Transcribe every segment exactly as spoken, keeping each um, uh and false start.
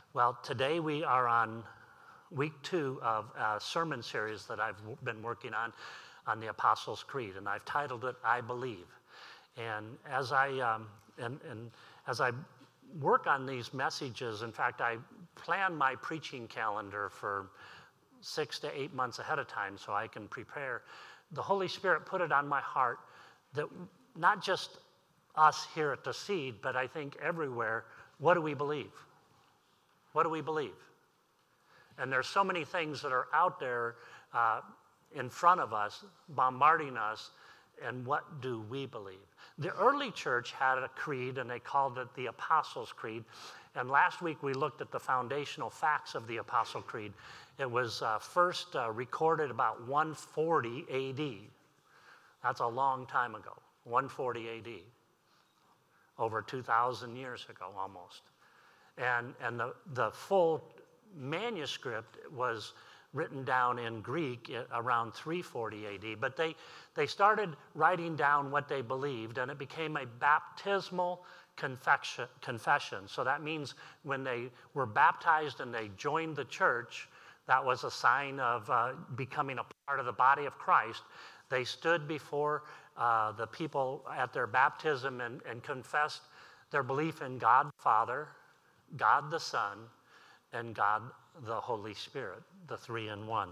Well, today we are on week two of a sermon series that I've been working on, on the Apostles' Creed, and I've titled it, I Believe. And as I, um, and, and as I work on these messages, in fact, I plan my preaching calendar for six to eight months ahead of time so I can prepare. The Holy Spirit put it on my heart that not just us here at the Seed, but I think everywhere, what do we believe? What do we believe? And there's so many things that are out there uh, in front of us, bombarding us, and what do we believe? The early church had a creed, and they called it the Apostles' Creed. And last week we looked at the foundational facts of the Apostle Creed. It was uh, first uh, recorded about one forty A D. That's a long time ago, one forty A D, over two thousand years ago almost. And, and the, the full manuscript was written down in Greek around three forty A D, but they, they started writing down what they believed, and it became a baptismal confession. confession. So that means when they were baptized and they joined the church, that was a sign of uh, becoming a part of the body of Christ. They stood before uh, the people at their baptism and, and confessed their belief in God the Father, God the Son, and God the Holy Spirit, the three in one.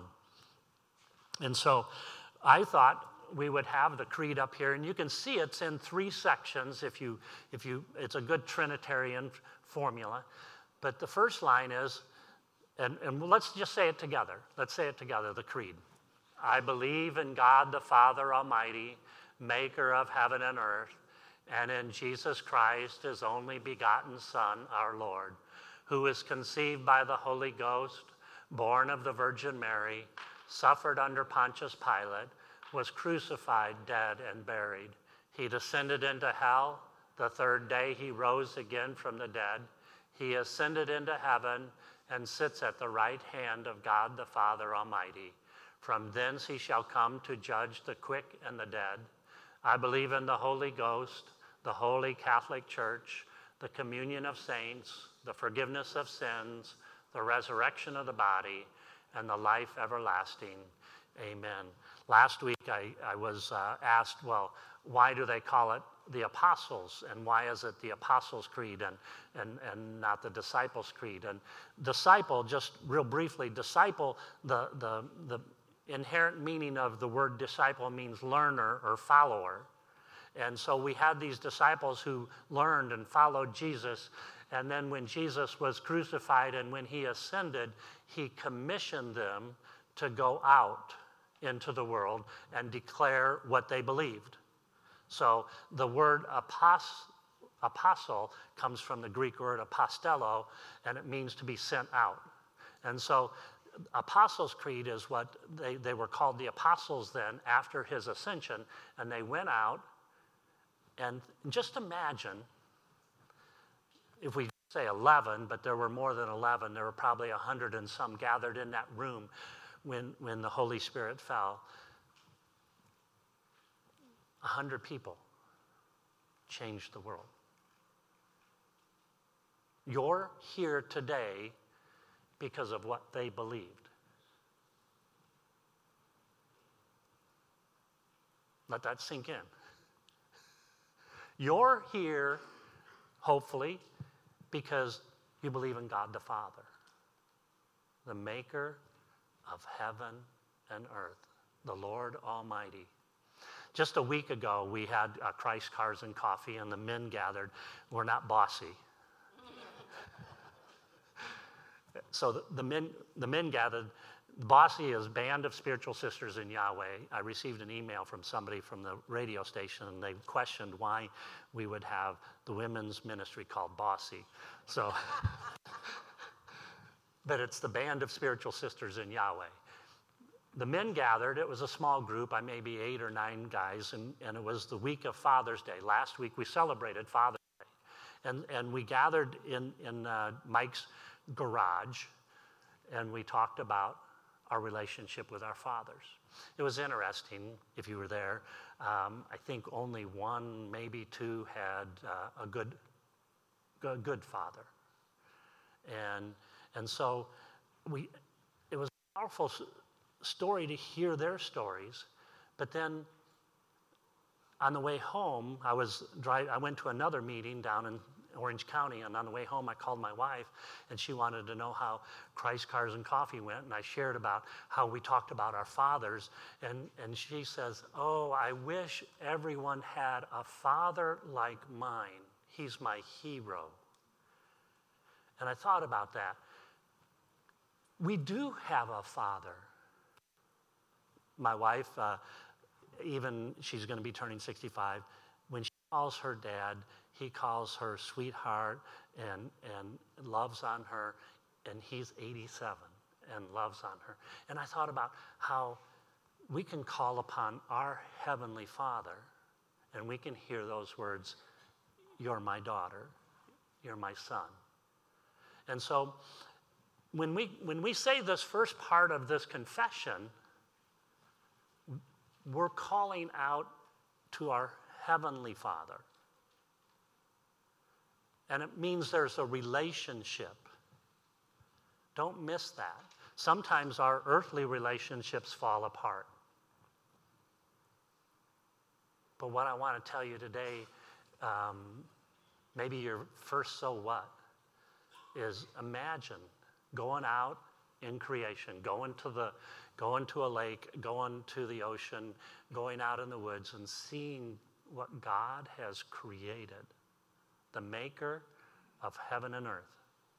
And so I thought we would have the creed up here, and you can see it's in three sections if you, if you, it's a good Trinitarian formula. But the first line is, and, and let's just say it together. Let's say it together, the creed. I believe in God the Father Almighty, maker of heaven and earth, and in Jesus Christ, his only begotten Son, our Lord, who is conceived by the Holy Ghost, born of the Virgin Mary, suffered under Pontius Pilate, was crucified, dead, and buried. He descended into hell. The third day he rose again from the dead. He ascended into heaven and sits at the right hand of God the Father Almighty. From thence he shall come to judge the quick and the dead. I believe in the Holy Ghost, the Holy Catholic Church, the communion of saints, the forgiveness of sins, the resurrection of the body, and the life everlasting. Amen. Last week I, I was uh, asked, well, why do they call it the Apostles, and why is it the Apostles' Creed and, and, and not the Disciples' Creed? And disciple, just real briefly, disciple, the, the, the inherent meaning of the word disciple means learner or follower. And so we had these disciples who learned and followed Jesus. And then when Jesus was crucified and when he ascended, he commissioned them to go out into the world and declare what they believed. So the word apos- apostle comes from the Greek word apostello, and it means to be sent out. And so Apostles' Creed is what they, they were called the apostles then after his ascension, and they went out. And just imagine, if we say eleven, but there were more than eleven, there were probably a hundred and some gathered in that room when, when the Holy Spirit fell. A hundred people changed the world. You're here today because of what they believed. Let that sink in. You're here, hopefully, because you believe in God the Father, the maker of heaven and earth, the Lord Almighty. Just a week ago, we had uh, Christ Cars and Coffee, and the men gathered. We're not bossy. So the, the men the men gathered. Bossy is Band of Spiritual Sisters in Yahweh. I received an email from somebody from the radio station, and they questioned why we would have the women's ministry called Bossy. So, but it's the Band of Spiritual Sisters in Yahweh. The men gathered. It was a small group, I maybe eight or nine guys, and, and it was the week of Father's Day. Last week we celebrated Father's Day. And, and we gathered in, in uh, Mike's garage, and we talked about our relationship with our fathers. It was interesting, if you were there. Um, I think only one, maybe two, had uh, a good, a good father. And, and so we, it was a powerful s- story to hear their stories. But then on the way home, I was drive, I went to another meeting down in Orange County, and on the way home, I called my wife, and she wanted to know how Christ Cars and Coffee went, and I shared about how we talked about our fathers, and, and she says, oh, I wish everyone had a father like mine. He's my hero. And I thought about that. We do have a father. My wife, uh, even she's going to be turning sixty-five, when she calls her dad, he calls her sweetheart and, and loves on her, and he's eighty-seven and loves on her. And I thought about how we can call upon our Heavenly Father, and we can hear those words, you're my daughter, you're my son. And so when we, when we say this first part of this confession, we're calling out to our Heavenly Father. And it means there's a relationship. Don't miss that. Sometimes our earthly relationships fall apart. But what I want to tell you today, um, maybe your first so what, is imagine going out in creation, going to the, going to a lake, going to the ocean, going out in the woods and seeing what God has created, the maker of heaven and earth.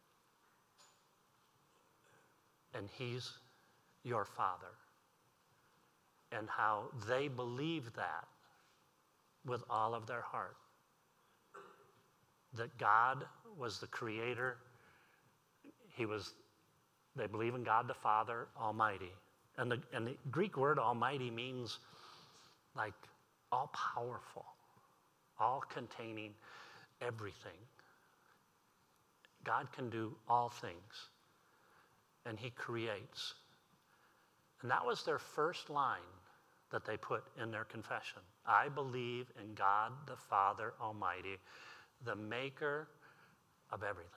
And he's your father. And how they believe that with all of their heart. That God was the creator. He was, they believe in God the Father Almighty. And the, and the Greek word almighty means like all powerful, all containing everything. God can do all things, and he creates. And that was their first line that they put in their confession. I believe in God the Father Almighty, the maker of everything.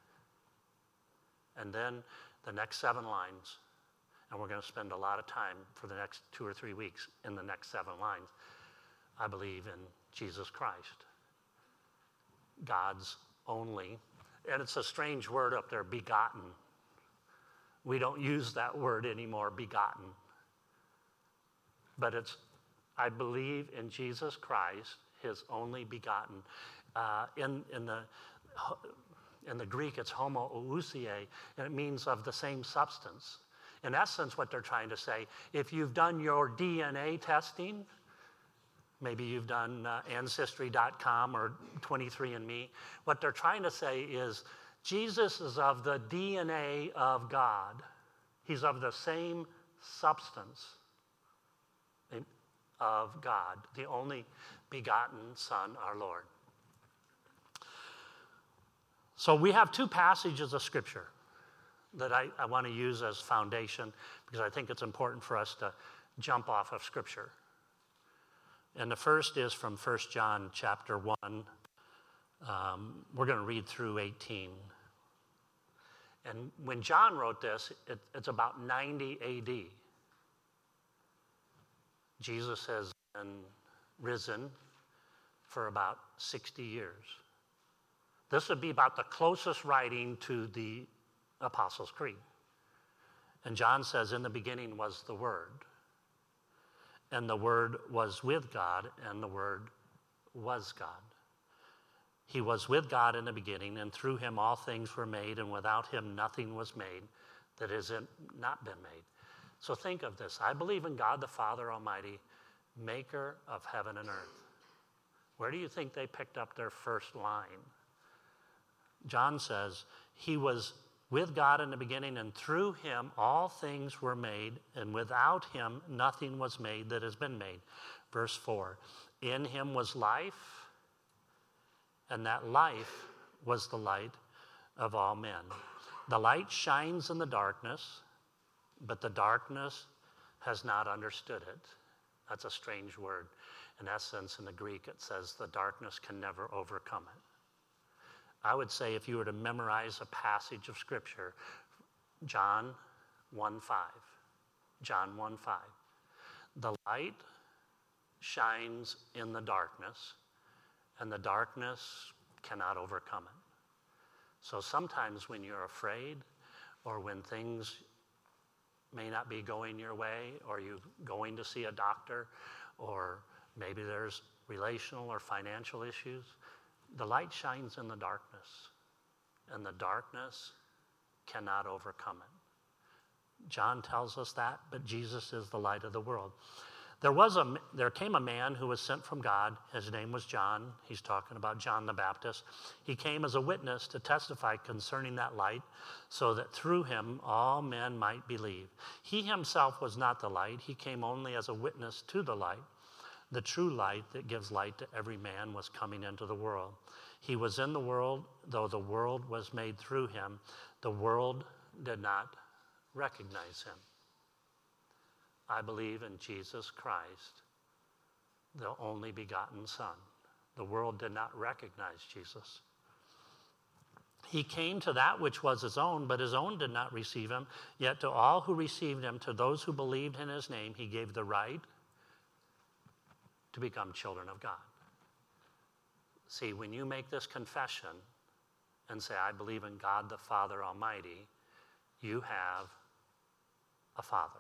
And then the next seven lines, and we're going to spend a lot of time for the next two or three weeks in the next seven lines. I believe in Jesus Christ, God's only, and it's a strange word up there, begotten. We don't use that word anymore, begotten. But it's, I believe in Jesus Christ, his only begotten. Uh, in, in, the, in the Greek, it's homoousia, and it means of the same substance. In essence, what they're trying to say, if you've done your D N A testing, maybe you've done uh, Ancestry dot com or twenty-three and me, what they're trying to say is Jesus is of the D N A of God. He's of the same substance of God, the only begotten Son, our Lord. So we have two passages of Scripture that I, I want to use as foundation because I think it's important for us to jump off of Scripture. And the first is from First John chapter one. Um, we're going to read through eighteen. And when John wrote this, it, it's about ninety A D. Jesus has been risen for about sixty years. This would be about the closest writing to the Apostles' Creed. And John says, in the beginning was the Word. And the Word was with God, and the Word was God. He was with God in the beginning, and through him all things were made, and without him nothing was made that has not been made. So think of this. I believe in God the Father Almighty, maker of heaven and earth. Where do you think they picked up their first line? John says, he was with God in the beginning, and through him all things were made, and without him nothing was made that has been made. Verse four, in him was life, and that life was the light of all men. The light shines in the darkness, but the darkness has not understood it. That's a strange word. In essence, in the Greek, it says the darkness can never overcome it. I would say if you were to memorize a passage of Scripture, John one five. John one five. The light shines in the darkness, and the darkness cannot overcome it. So sometimes when you're afraid, or when things may not be going your way, or you're going to see a doctor, or maybe there's relational or financial issues, the light shines in the darkness, and the darkness cannot overcome it. John tells us that, but Jesus is the light of the world. There was a, there came a man who was sent from God. His name was John. He's talking about John the Baptist. He came as a witness to testify concerning that light, so that through him all men might believe. He himself was not the light. He came only as a witness to the light. The true light that gives light to every man was coming into the world. He was in the world, though the world was made through him. The world did not recognize him. I believe in Jesus Christ, the only begotten Son. The world did not recognize Jesus. He came to that which was his own, but his own did not receive him. Yet to all who received him, to those who believed in his name, he gave the right to become children of God. See, when you make this confession and say, I believe in God the Father Almighty, you have a father.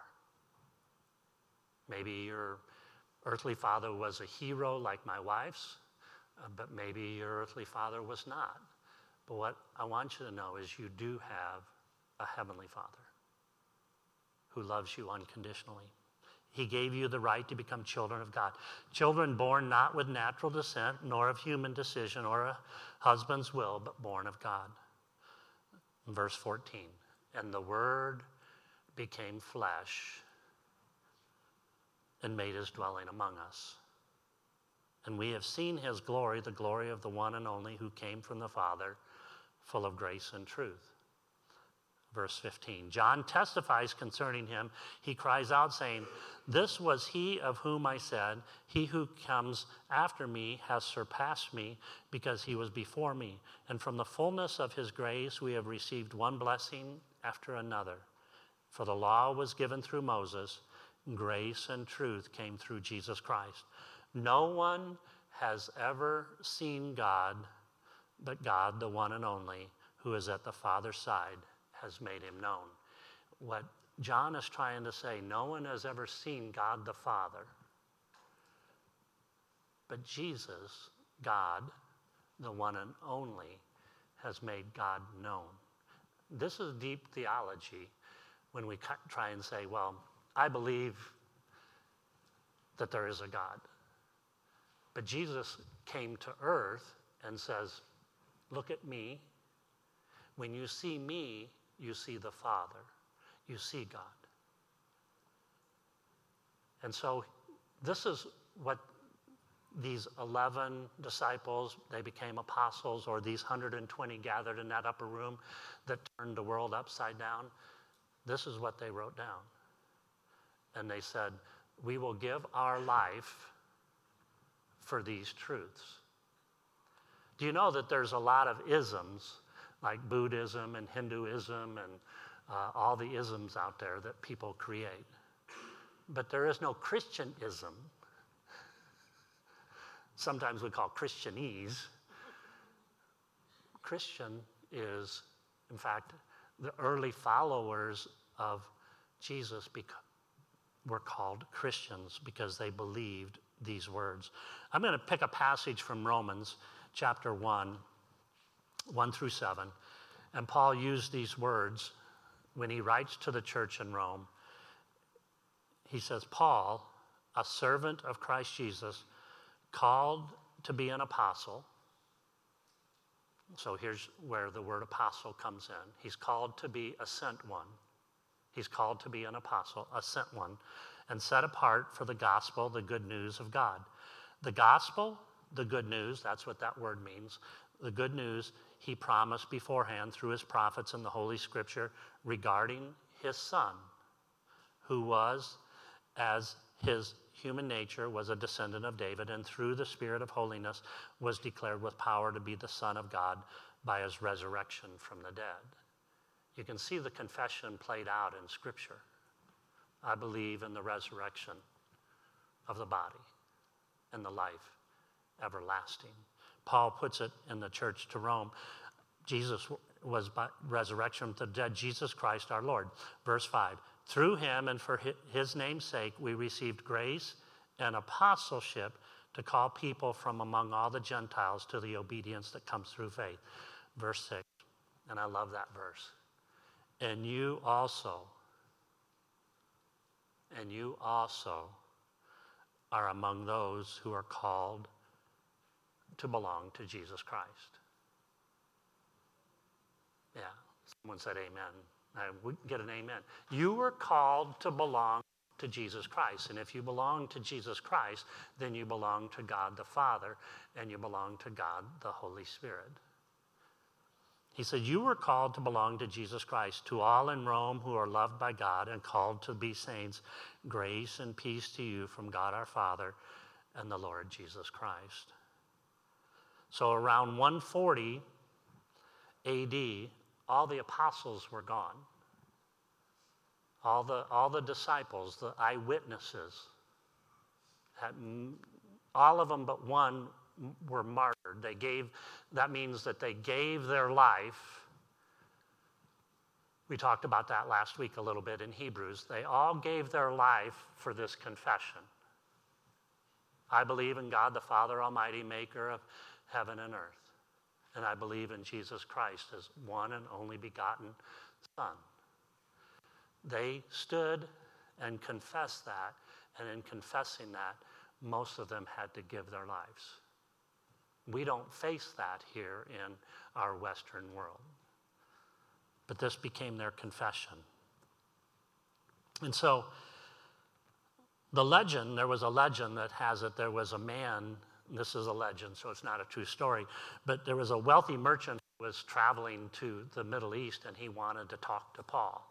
Maybe your earthly father was a hero like my wife's, uh, but maybe your earthly father was not. But what I want you to know is you do have a heavenly Father who loves you unconditionally. He gave you the right to become children of God. Children born not with natural descent, nor of human decision or a husband's will, but born of God. Verse fourteen, and the Word became flesh and made his dwelling among us. And we have seen his glory, the glory of the one and only who came from the Father, full of grace and truth. Verse fifteen, John testifies concerning him. He cries out saying, this was he of whom I said, he who comes after me has surpassed me because he was before me. And from the fullness of his grace we have received one blessing after another. For the law was given through Moses, grace and truth came through Jesus Christ. No one has ever seen God, but God, the one and only, who is at the Father's side, has made him known. What John is trying to say, no one has ever seen God the Father, but Jesus, God, the one and only, has made God known. This is deep theology when we try and say, well, I believe that there is a God. But Jesus came to earth and says, look at me. When you see me, you see the Father. You see God. And so this is what these eleven disciples, they became apostles, or these one hundred twenty gathered in that upper room that turned the world upside down. This is what they wrote down. And they said, we will give our life for these truths. Do you know that there's a lot of isms, like Buddhism and Hinduism and uh, all the isms out there that people create? But there is no Christianism. Sometimes we call Christianese. Christian is, in fact, the early followers of Jesus beca- were called Christians because they believed these words. I'm going to pick a passage from Romans chapter one, one through seven. And Paul used these words when he writes to the church in Rome. He says, Paul, a servant of Christ Jesus, called to be an apostle. So here's where the word apostle comes in. He's called to be a sent one. He's called to be an apostle, a sent one, and set apart for the gospel, the good news of God. The gospel, the good news, that's what that word means. The good news he promised beforehand through his prophets in the Holy Scripture regarding his Son, who was, as his human nature, was a descendant of David, and through the Spirit of holiness was declared with power to be the Son of God by his resurrection from the dead. You can see the confession played out in Scripture. I believe in the resurrection of the body and the life everlasting. Paul puts it in the church to Rome. Jesus was by resurrection from the dead, Jesus Christ our Lord. Verse five, through him and for his name's sake, we received grace and apostleship to call people from among all the Gentiles to the obedience that comes through faith. Verse six, and I love that verse. And you also, and you also are among those who are called to belong to Jesus Christ. Yeah, someone said amen. I would get an amen. You were called to belong to Jesus Christ. And if you belong to Jesus Christ, then you belong to God the Father, and you belong to God the Holy Spirit. He said, you were called to belong to Jesus Christ. To all in Rome who are loved by God and called to be saints, grace and peace to you from God our Father and the Lord Jesus Christ. So around one forty A D, all the apostles were gone. All the, all the disciples, the eyewitnesses, had, all of them but one were martyred. They gave, that means that they gave their life. We talked about that last week a little bit in Hebrews. They all gave their life for this confession. I believe in God the Father Almighty, maker of heaven and earth. And I believe in Jesus Christ as one and only begotten Son. They stood and confessed that, and in confessing that, most of them had to give their lives. We don't face that here in our Western world. But this became their confession. And so, the legend, there was a legend that has it, there was a man, this is a legend, so it's not a true story, but there was a wealthy merchant who was traveling to the Middle East, and he wanted to talk to Paul.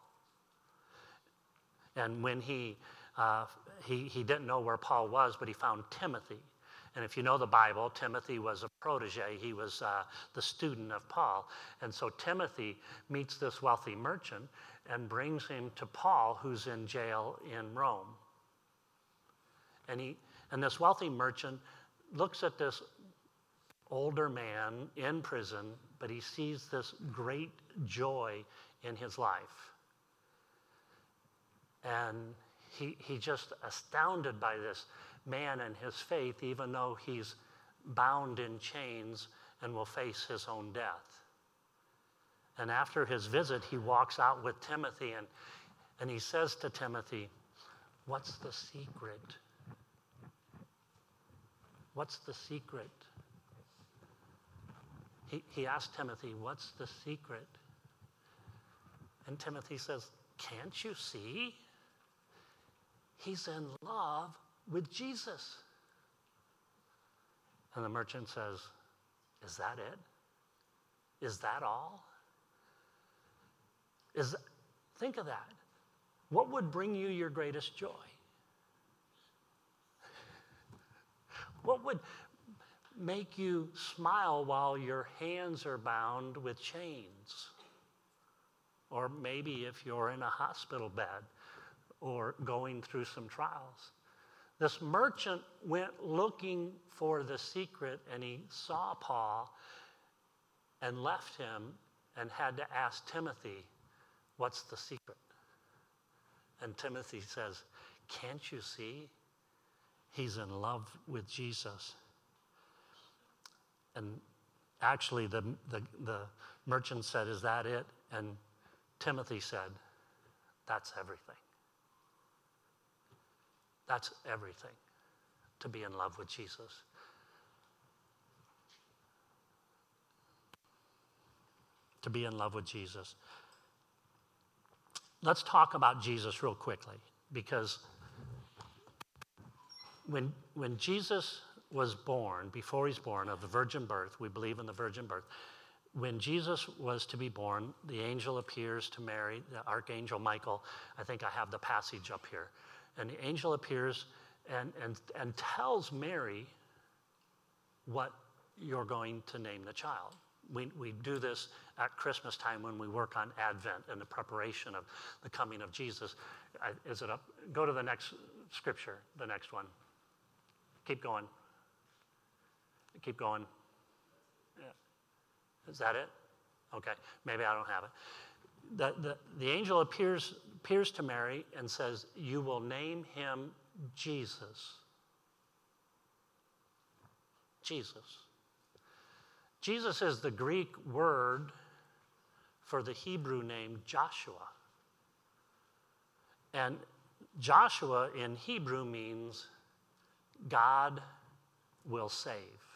And when he, uh, he, he didn't know where Paul was, but he found Timothy. And if you know the Bible, Timothy was a protege. He was uh, the student of Paul. And so Timothy meets this wealthy merchant and brings him to Paul, who's in jail in Rome. And, he, and this wealthy merchant looks at this older man in prison, but he sees this great joy in his life. And he, he just astounded by this man and his faith, even though he's bound in chains and will face his own death. And after his visit, he walks out with Timothy, and, and he says to Timothy, what's the secret? What's the secret? He, he asked Timothy, what's the secret? And Timothy says, can't you see? He's in love with Jesus. And the merchant says, is that it? Is that all? Is that, think of that. What would bring you your greatest joy? What would make you smile while your hands are bound with chains? Or maybe if you're in a hospital bed or going through some trials. This merchant went looking for the secret, and he saw Paul and left him and had to ask Timothy, what's the secret? And Timothy says, can't you see? He's in love with Jesus. And actually, the, the, the merchant said, is that it? And Timothy said, that's everything. That's everything, to be in love with Jesus. To be in love with Jesus. Let's talk about Jesus real quickly, because when, when Jesus was born, before he's born, of the virgin birth, we believe in the virgin birth, when Jesus was to be born, the angel appears to Mary, the archangel Michael. I think I have the passage up here. And the angel appears and, and, and tells Mary what you're going to name the child. We, we do this at Christmas time when we work on Advent and the preparation of the coming of Jesus. I, is it up? Go to the next scripture, the next one. Keep going. Keep going. Yeah. Is that it? Okay, maybe I don't have it. The, the, the angel appears, appears to Mary and says, you will name him Jesus. Jesus. Jesus is the Greek word for the Hebrew name Joshua. And Joshua in Hebrew means God will save.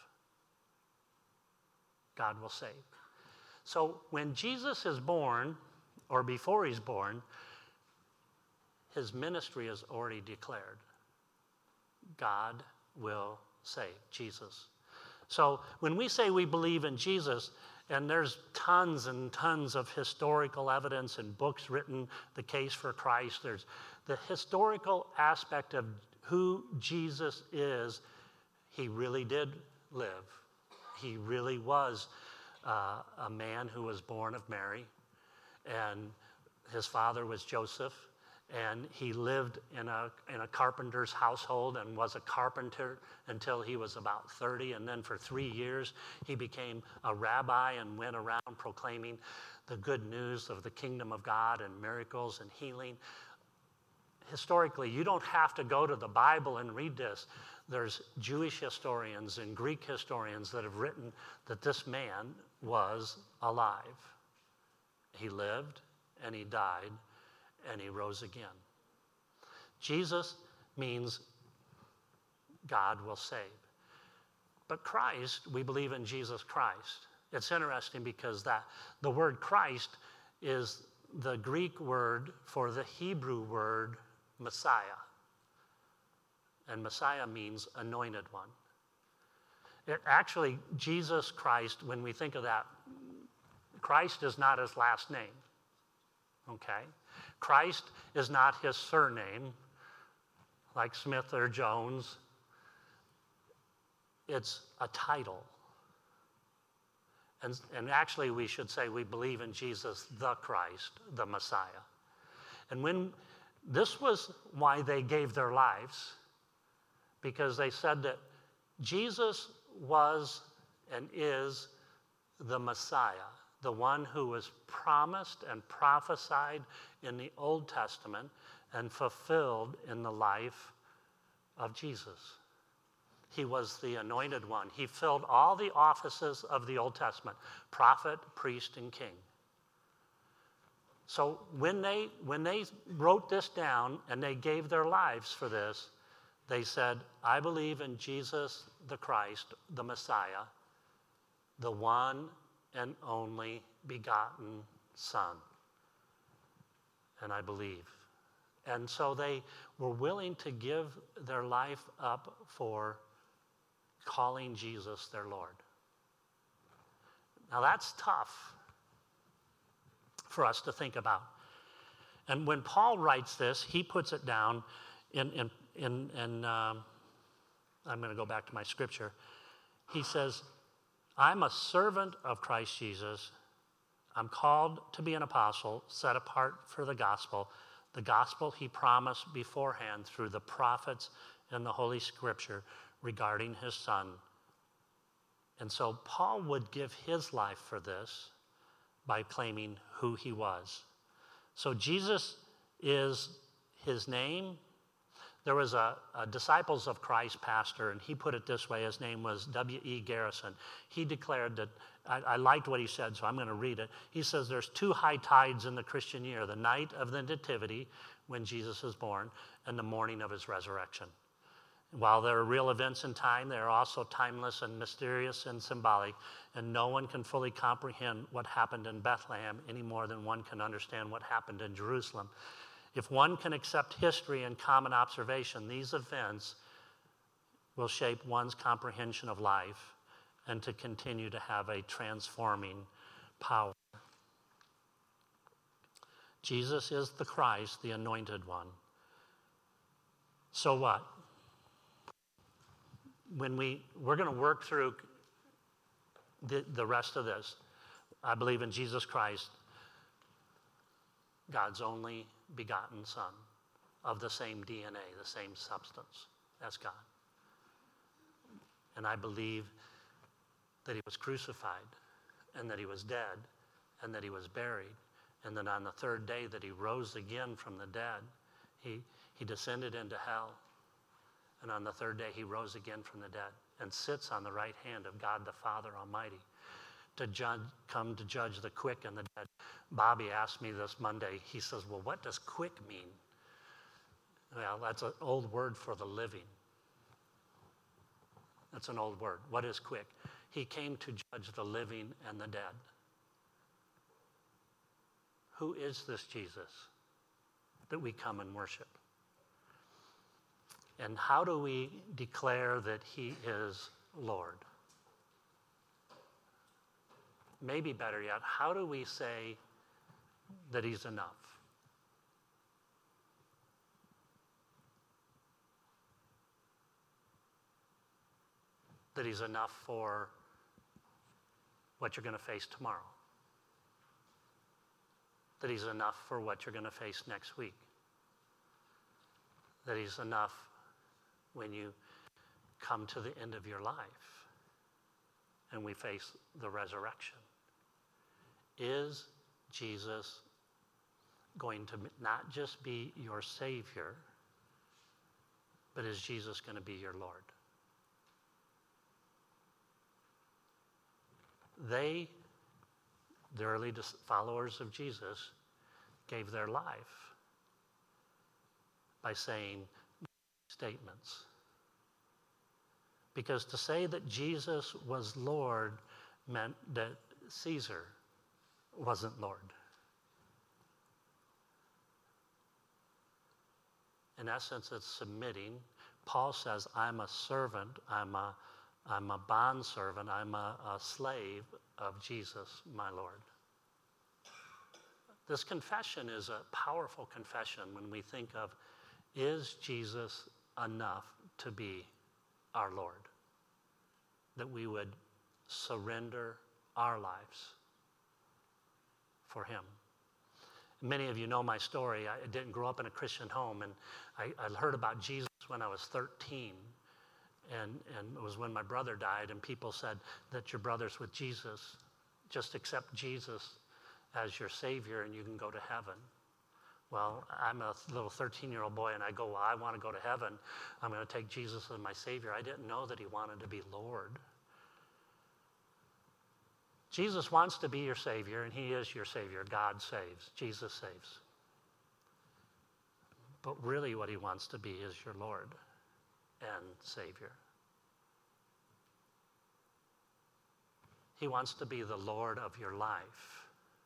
God will save. So when Jesus is born, or before he's born, his ministry is already declared. God will save, Jesus. So when we say we believe in Jesus, and there's tons and tons of historical evidence and books written, the case for Christ, there's the historical aspect of who Jesus is. He really did live. He really was uh, a man who was born of Mary, and his father was Joseph, and he lived in a in a carpenter's household and was a carpenter until he was about thirty, and then for three years he became a rabbi and went around proclaiming the good news of the kingdom of God and miracles and healing. Historically, you don't have to go to the Bible and read this. There's Jewish historians and Greek historians that have written that this man was alive. He lived, and he died, and he rose again. Jesus means God will save. But Christ, we believe in Jesus Christ. It's interesting because that the word Christ is the Greek word for the Hebrew word Messiah. And Messiah means anointed one. It actually, Jesus Christ, when we think of that, Christ is not his last name. Okay? Christ is not his surname, like Smith or Jones. It's a title. And, and actually, we should say we believe in Jesus, the Christ, the Messiah. And when this was why they gave their lives, because they said that Jesus was and is the Messiah, the one who was promised and prophesied in the Old Testament and fulfilled in the life of Jesus. He was the anointed one. He filled all the offices of the Old Testament: prophet, priest, and king. So when they, when they wrote this down and they gave their lives for this, they said, I believe in Jesus the Christ, the Messiah, the one and only begotten Son. And I believe. And so they were willing to give their life up for calling Jesus their Lord. Now that's tough for us to think about. And when Paul writes this, he puts it down in, in, in, in um, I'm going to go back to my scripture. He says, I'm a servant of Christ Jesus. I'm called to be an apostle, set apart for the gospel, the gospel he promised beforehand through the prophets and the Holy Scripture regarding his Son. And so Paul would give his life for this by claiming who he was. So Jesus is his name. There was a, a Disciples of Christ pastor, and he put it this way. His name was W E Garrison. He declared that, I, I liked what he said, so I'm going to read it. He says there's two high tides in the Christian year: the night of the Nativity, when Jesus is born, and the morning of his resurrection. While there are real events in time, they are also timeless and mysterious and symbolic, and no one can fully comprehend what happened in Bethlehem any more than one can understand what happened in Jerusalem. If one can accept history and common observation, these events will shape one's comprehension of life and to continue to have a transforming power. Jesus is the Christ, the anointed one. So what? When we, we're going to work through the, the rest of this. I believe in Jesus Christ, God's only begotten Son, of the same D N A, the same substance as God. And I believe that he was crucified, and that he was dead, and that he was buried, and then on the third day that he rose again from the dead. He, he descended into hell, and on the third day he rose again from the dead and sits on the right hand of God the Father Almighty to judge, come to judge the quick and the dead. Bobby asked me this Monday, he says, well, what does quick mean? Well, that's an old word for the living. That's an old word. What is quick? He came to judge the living and the dead. Who is this Jesus that we come and worship? And how do we declare that he is Lord? Maybe better yet, how do we say that he's enough? That he's enough for what you're going to face tomorrow. That he's enough for what you're going to face next week. That he's enough when you come to the end of your life and we face the resurrection. Is Jesus going to not just be your Savior, but is Jesus going to be your Lord? They, the early followers of Jesus, gave their life by saying statements. Because to say that Jesus was Lord meant that Caesar wasn't Lord. In essence, it's submitting. Paul says, I'm a servant, I'm a, I'm a bondservant, I'm a, a slave of Jesus, my Lord. This confession is a powerful confession when we think of, is Jesus enough to be our Lord? That we would surrender our lives for him. Many of you know my story. I didn't grow up in a Christian home, and I, I heard about Jesus when I was thirteen. And, and it was when my brother died, and people said that your brother's with Jesus. Just accept Jesus as your Savior, and you can go to heaven. Well, I'm a little thirteen-year-old boy, and I go, well, I want to go to heaven. I'm going to take Jesus as my Savior. I didn't know that he wanted to be Lord. Jesus wants to be your Savior, and he is your Savior. God saves. Jesus saves. But really what he wants to be is your Lord and Savior. He wants to be the Lord of your life.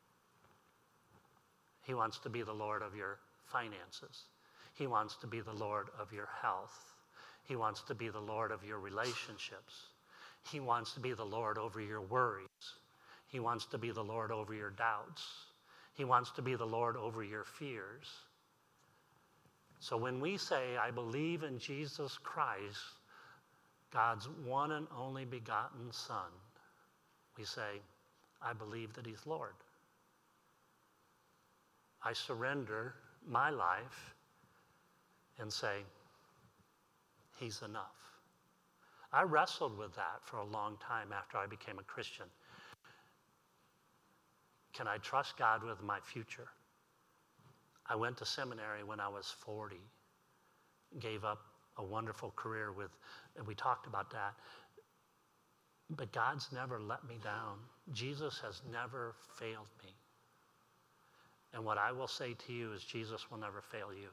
He wants to be the Lord of your finances. He wants to be the Lord of your health. He wants to be the Lord of your relationships. He wants to be the Lord over your worries. He wants to be the Lord over your doubts. He wants to be the Lord over your fears. So when we say, I believe in Jesus Christ, God's one and only begotten Son, we say, I believe that he's Lord. I surrender my life and say, he's enough. I wrestled with that for a long time after I became a Christian. Can I trust God with my future? I went to seminary when I was forty, gave up a wonderful career with, and we talked about that. But God's never let me down. Jesus has never failed me. And what I will say to you is Jesus will never fail you.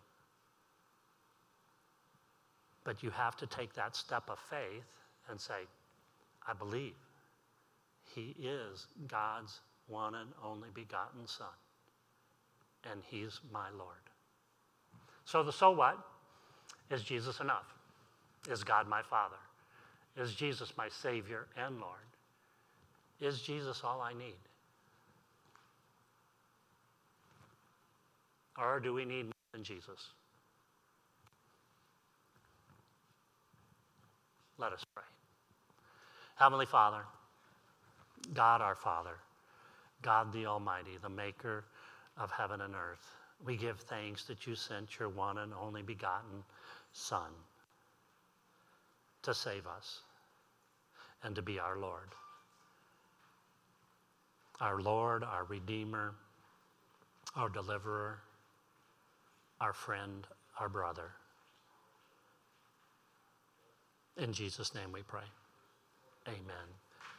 But you have to take that step of faith and say, I believe he is God's one and only begotten Son, and he's my Lord. So the so what? Is Jesus enough? Is God my Father? Is Jesus my Savior and Lord? Is Jesus all I need? Or do we need more than Jesus? Let us pray. Heavenly Father, God our Father, God the Almighty, the maker of heaven and earth, we give thanks that you sent your one and only begotten Son to save us and to be our Lord. Our Lord, our Redeemer, our Deliverer, our friend, our brother. In Jesus' name we pray. Amen.